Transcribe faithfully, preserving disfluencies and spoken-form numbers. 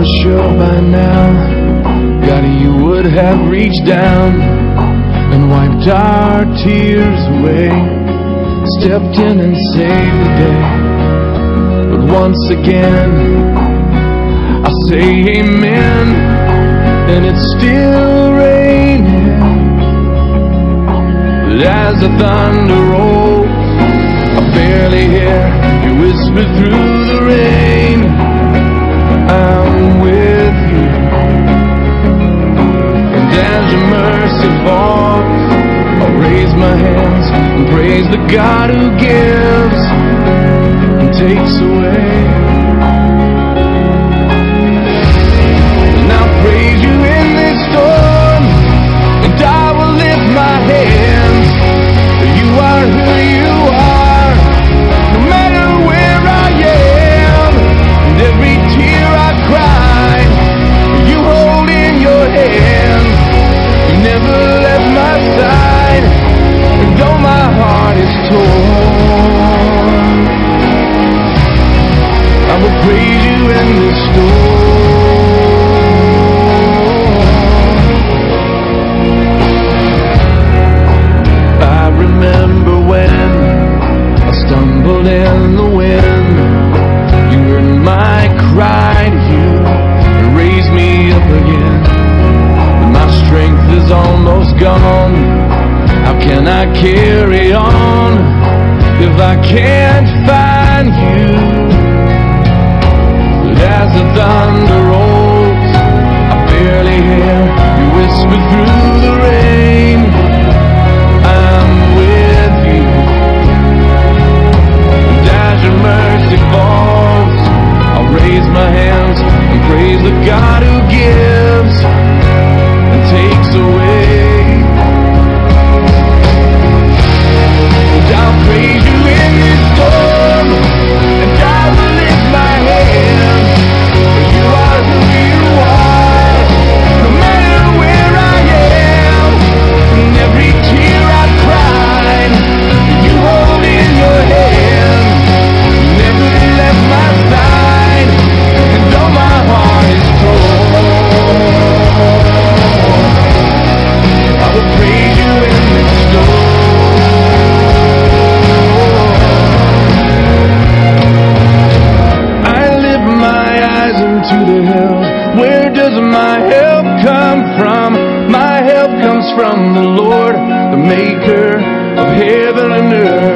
was sure by now, God, you would have reached down and wiped our tears away, stepped in and saved the day. But once again, I say amen, and it's still raining. But as the thunder rolls, I barely hear you whisper through the rain, I'm with you. And as your mercy falls, I'll raise my hands and praise the God who gives and takes away. And I'll praise you in this storm, and I will lift my hands, for you are who you are, no matter where I am. And every tear I cry, you hold in your hand. You never left my side, and though my heart is torn, I will praise you in this storm. I remember when I stumbled in the wind, you heard my cry to you and raised me up again. But my strength is almost gone. How can I carry on if I can't find you? But as the thunder rolls, I barely hear you whisper through the rain, I'm with you. And as your mercy falls, I'll raise my hands and praise the God who gives and takes away. And I'll praise you in this storm, and I will lift my hands, for you are who you are, no matter where I am. And every tear I cried, you hold in your hand. You never left my side, and though my heart is torn, I will praise you in this storm. I lift my eyes into the hills. Where does my help come from? My help comes from the Lord, the maker of heaven and earth.